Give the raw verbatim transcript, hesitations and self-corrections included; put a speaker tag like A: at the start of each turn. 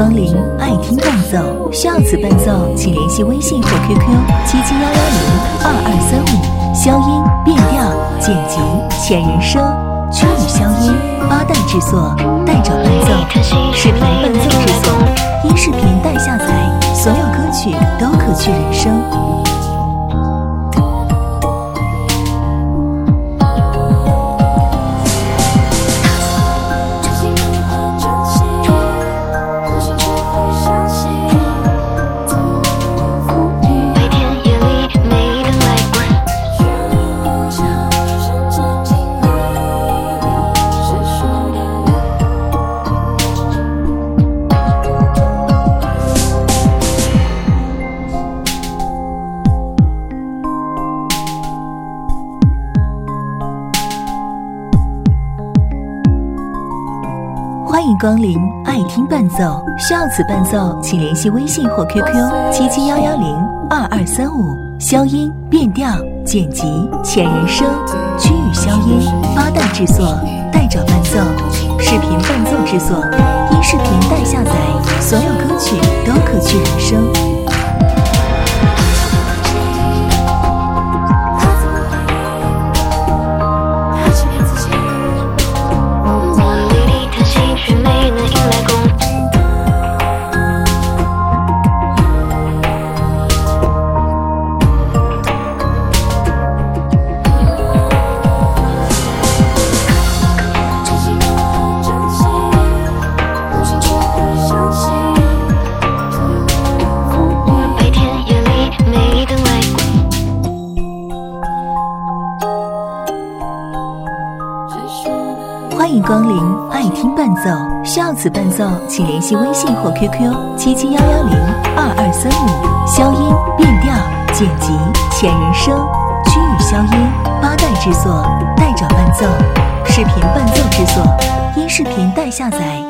A: 光临爱听伴奏，需要此伴奏请联系微信或 Q Q 七七幺幺零二二三五，消音、变调、剪辑、前人声、曲语消音，八代制作，带着伴奏，视频伴奏制作，音视频带下载，所有歌曲都可去人声。欢迎光临爱听伴奏，需要此伴奏请联系微信或 Q Q 七七幺幺零二二三五，消音、变调、剪辑、前人声、曲语消音，八代制作，带着伴奏，视频伴奏制作，音视频带下载，所有歌曲都可去人声。欢迎光临爱听伴奏，需要此伴奏请联系微信或 Q Q 七七幺幺零二二三五，消音、变调、剪辑、前人声、曲语消音，八代制作，带着伴奏，视频伴奏制作，音视频带下载，